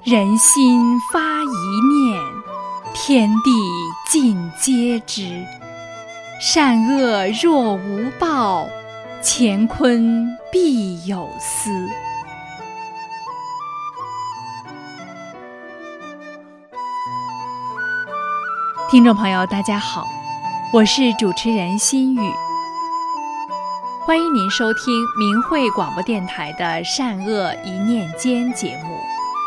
人心发一念，天地尽皆知。善恶若无报，乾坤必有司。听众朋友大家好，我是主持人心雨，欢迎您收听明慧广播电台的善恶一念间节目。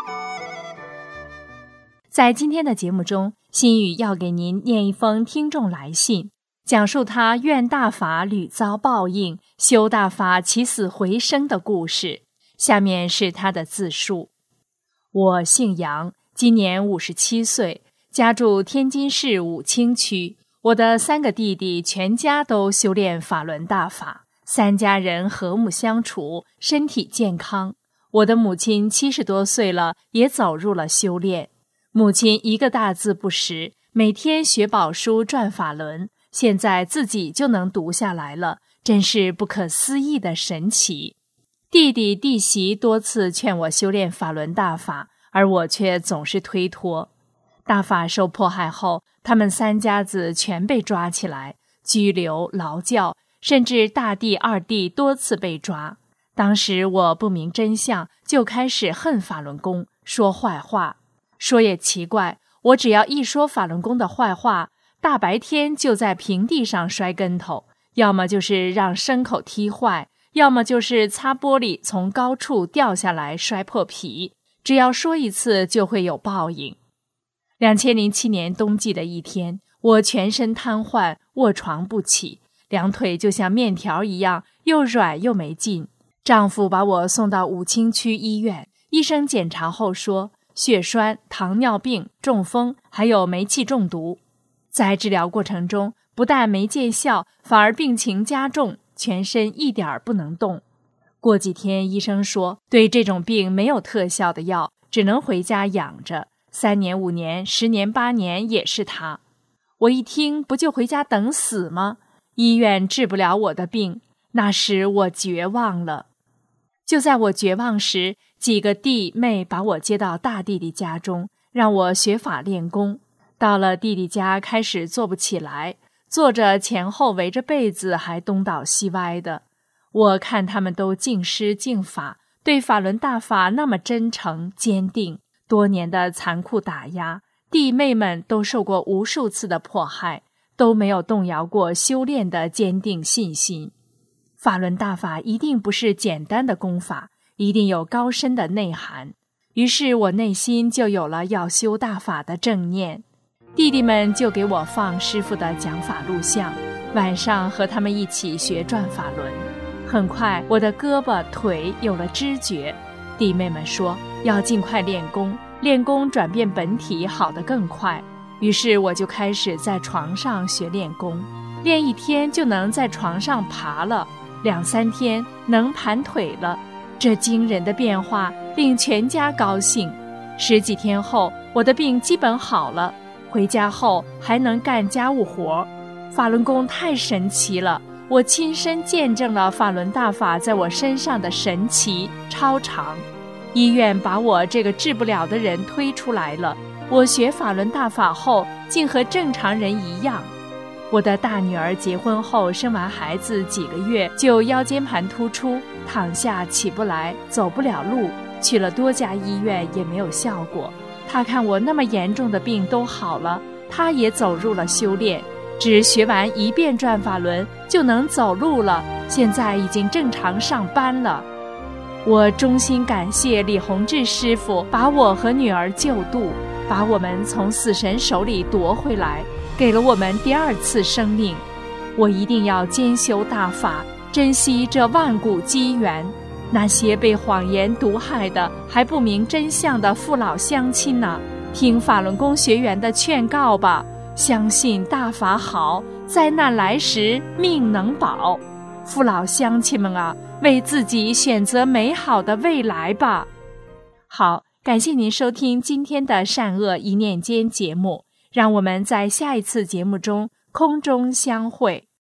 在今天的节目中，心雨要给您念一封听众来信，讲述他愿大法屡遭报应，修大法起死回生的故事。下面是他的自述。我姓杨，今年57岁，家住天津市武清区。我的3个弟弟全家都修炼法轮大法，3家人和睦相处，身体健康。我的母亲70多岁了，也走入了修炼。母亲一个大字不识，每天学宝书转法轮，现在自己就能读下来了，真是不可思议的神奇。弟弟弟媳多次劝我修炼法轮大法，而我却总是推脱。大法受迫害后，他们3家子全被抓起来，拘留、劳教，甚至大弟、二弟多次被抓。当时我不明真相，就开始恨法轮功，说坏话。说也奇怪，我只要一说法轮功的坏话，大白天就在平地上摔跟头，要么就是让牲口踢坏，要么就是擦玻璃从高处掉下来摔破皮，只要说一次就会有报应。2007年冬季的一天，我全身瘫痪，卧床不起，2腿就像面条一样，又软又没劲。丈夫把我送到武清区医院，医生检查后说血栓、糖尿病、中风，还有煤气中毒。在治疗过程中，不但没见效，反而病情加重，全身一点不能动。过几天医生说，对这种病没有特效的药，只能回家养着，3年、5年、10年、8年也是它。我一听，不就回家等死吗？医院治不了我的病，那时我绝望了。就在我绝望时，几个弟妹把我接到大弟弟家中，让我学法练功。到了弟弟家，开始坐不起来，坐着前后围着被子，还东倒西歪的。我看他们都敬师敬法，对法轮大法那么真诚坚定。多年的残酷打压，弟妹们都受过无数次的迫害，都没有动摇过修炼的坚定信心。法轮大法一定不是简单的功法，一定有高深的内涵。于是我内心就有了要修大法的正念。弟弟们就给我放师父的讲法录像，晚上和他们一起学转法轮。很快我的胳膊腿有了知觉，弟妹们说要尽快练功，练功转变本体好得更快。于是我就开始在床上学练功，练1天就能在床上爬了，2、3天能盘腿了。这惊人的变化令全家高兴。10几天后，我的病基本好了，回家后还能干家务活。法轮功太神奇了，我亲身见证了法轮大法在我身上的神奇超常。医院把我这个治不了的人推出来了，我学法轮大法后竟和正常人一样。我的大女儿结婚后生完孩子几个月就腰间盘突出，躺下起不来，走不了路，去了多家医院也没有效果。她看我那么严重的病都好了，她也走入了修炼，只学完1遍转法轮就能走路了，现在已经正常上班了。我衷心感谢李洪志师傅把我和女儿救度，把我们从死神手里夺回来，给了我们第2次生命。我一定要兼修大法，珍惜这万古机缘。那些被谎言毒害的还不明真相的父老乡亲呐，听法轮功学员的劝告吧，相信大法好，灾难来时命能保。父老乡亲们啊，为自己选择美好的未来吧。好，感谢您收听今天的善恶一念间节目，让我们在下一次节目中空中相会。